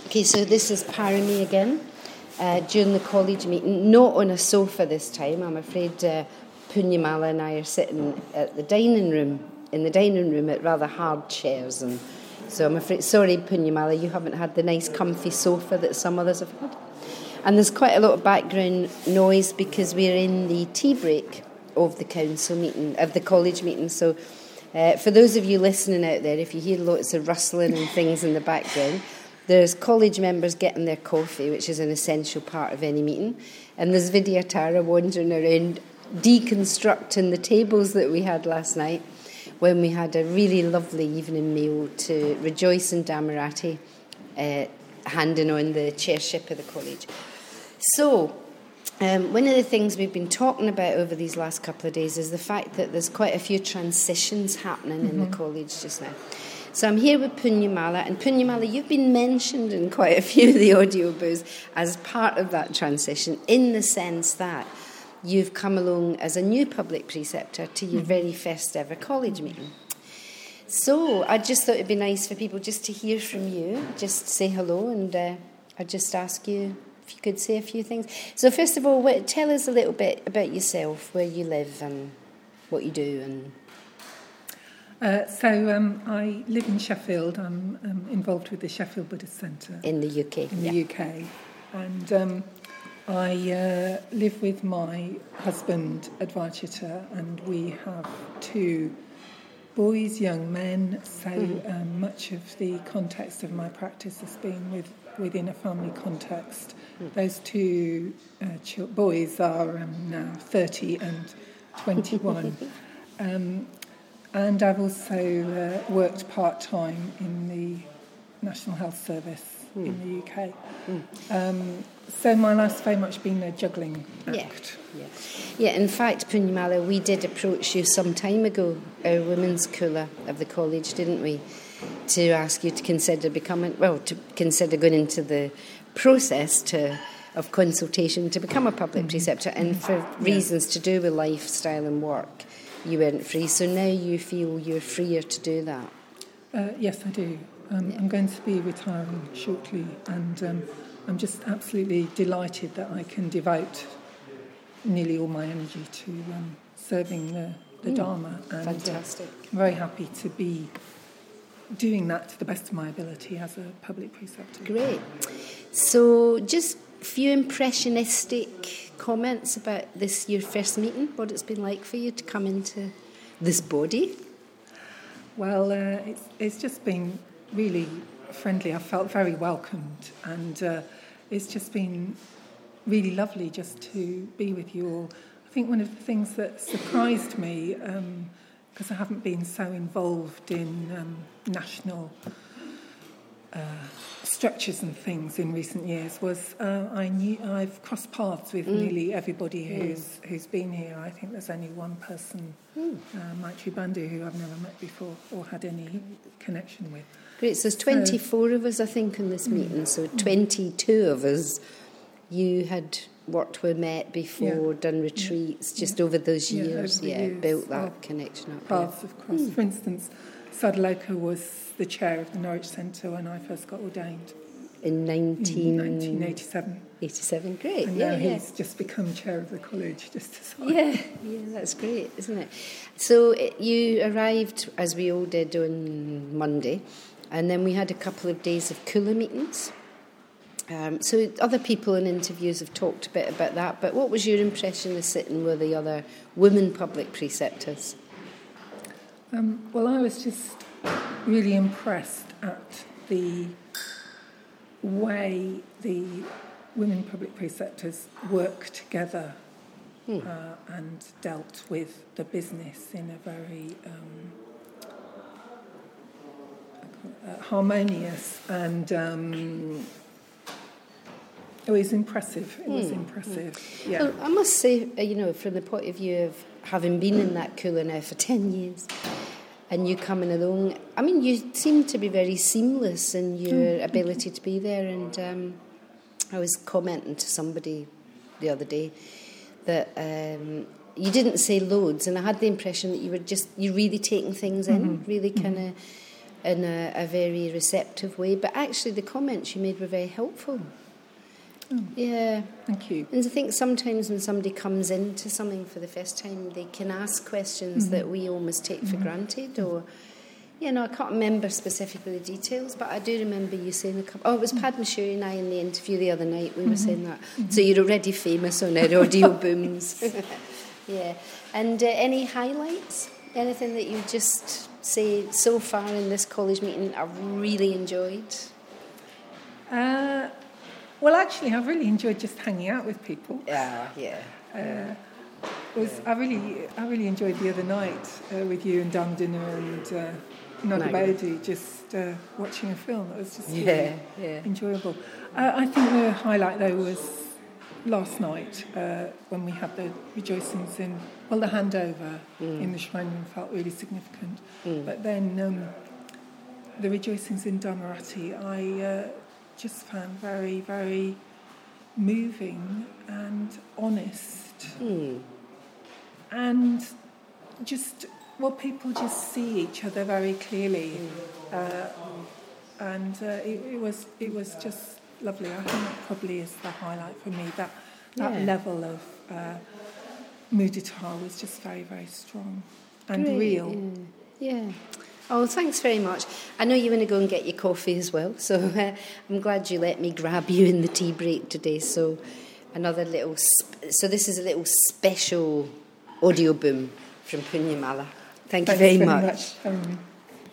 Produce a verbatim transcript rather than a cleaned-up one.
Okay, so this is Parami again, uh, during the college meeting, not on a sofa this time. I'm afraid uh, Punyamala and I are sitting at the dining room, in the dining room at rather hard chairs. And so I'm afraid, sorry Punyamala, you haven't had the nice comfy sofa that some others have had. And there's quite a lot of background noise because we're in the tea break of the council meeting, of the college meeting. So uh, for those of you listening out there, if you hear lots of rustling and things in the background, there's college members getting their coffee, which is an essential part of any meeting. And there's Vidyatara wandering around deconstructing the tables that we had last night when we had a really lovely evening meal to Rejoice and Damarati, uh, handing on the chairship of the college. So, um, one of the things we've been talking about over these last couple of days is the fact that there's quite a few transitions happening mm-hmm. in the college just now. So I'm here with Punyamala, and Punyamala, you've been mentioned in quite a few of the audio booths as part of that transition, in the sense that you've come along as a new public preceptor to your mm-hmm. very first ever college meeting. So I just thought it'd be nice for people just to hear from you, just say hello, and uh, I'd just ask you if you could say a few things. So first of all, what, tell us a little bit about yourself, where you live and what you do. And Uh, so um, I live in Sheffield. I'm um, involved with the Sheffield Buddhist Centre. In the U K. In the yeah. U K. And um, I uh, live with my husband, Advaichita, and we have two boys, young men. So mm-hmm. um, much of the context of my practice has been with, within a family context. Mm. Those two uh, ch- boys are um, now thirty and twenty-one. um, And I've also uh, worked part-time in the National Health Service mm. in the U K. Mm. Um, so my life's very much been a juggling act. Yeah, yeah. yeah in fact, Punyamala, we did approach you some time ago, our women's cooler of the college, didn't we, to ask you to consider becoming, well, to consider going into the process to of consultation to become a public mm-hmm. preceptor, and for yeah. reasons to do with lifestyle and work. You weren't free, so now you feel you're freer to do that. Uh, yes, I do. Um, yeah. I'm going to be retiring shortly, and um, I'm just absolutely delighted that I can devote nearly all my energy to um, serving the, the mm, Dharma. And fantastic. Uh, I'm very happy to be doing that to the best of my ability as a public preceptor. Great. So just a few impressionistic comments about this, your first meeting, what it's been like for you to come into this body? Well, uh, it's, it's just been really friendly. I felt very welcomed, and uh, it's just been really lovely just to be with you all. I think one of the things that surprised me, because um, I haven't been so involved in um, national uh, structures and things in recent years, was uh, I knew I've crossed paths with mm. nearly everybody who's mm. who's been here. I think there's only one person, mm. uh, Maitri Bandhu, who I've never met before or had any connection with. Great. So there's twenty-four so, of us, I think, in this mm. meeting. So twenty-two of us, you had worked with, met before, yeah. done retreats, yeah. just yeah. over those years. Yeah, yeah years. built that oh, connection up. Paths yeah. of cross. Mm. For instance, Sadhaloka was the chair of the Norwich Centre when I first got ordained. In nineteen... nineteen eighty-seven. eighty-seven, great. And yeah, now yeah. he's just become chair of the college, just as I. Yeah, yeah, that's great, isn't it? So it, you arrived, as we all did, on Monday, and then we had a couple of days of Kula meetings. Um, so other people in interviews have talked a bit about that, but what was your impression of sitting with the other women public preceptors? Um, well, I was just really impressed at the way the women public preceptors work together hmm. uh, and dealt with the business in a very um, uh, harmonious and um, it was impressive. It was mm. impressive. Yeah. Well, I must say, you know, from the point of view of having been in that cooler now for ten years, and you coming along, I mean, you seem to be very seamless in your mm. ability to be there. And um, I was commenting to somebody the other day that um, you didn't say loads, and I had the impression that you were just, you really taking things in, mm-hmm. really kind of in a, a very receptive way. But actually, the comments you made were very helpful. Oh, yeah. Thank you. And I think sometimes when somebody comes into something for the first time, they can ask questions mm-hmm. that we almost take mm-hmm. for granted, or, you know, I can't remember specifically the details, but I do remember you saying a couple. Oh, it was Padma Shuri and I in the interview the other night. We were mm-hmm. saying that. Mm-hmm. So you're already famous on our audio booms. Yeah. And uh, any highlights? Anything that you just say so far in this college meeting I've really enjoyed? Uh. Well, actually, I've really enjoyed just hanging out with people. Yeah, yeah. Uh, was yeah. I really, I really enjoyed the other night uh, with you and Damdana and uh, Nada Baudi, just uh, watching a film. It was just really yeah, yeah. enjoyable. Uh, I think the highlight though was last night uh, when we had the rejoicings in, well, the handover mm. in the shrine room felt really significant. Mm. But then um, the rejoicings in Dhammarati, I. Uh, just found very, very moving and honest. Mm. And just, well, people just see each other very clearly. Mm. Uh, and uh, it, it was it was just lovely. I think that probably is the highlight for me. That, that yeah. level of uh, mudita was just very, very strong and Great. real. Yeah. yeah. Oh, thanks very much. I know you want to go and get your coffee as well, so uh, I'm glad you let me grab you in the tea break today. So another little, sp- so this is a little special audio boom from Punyamala. Thank Thanks you very, very much. much. Um,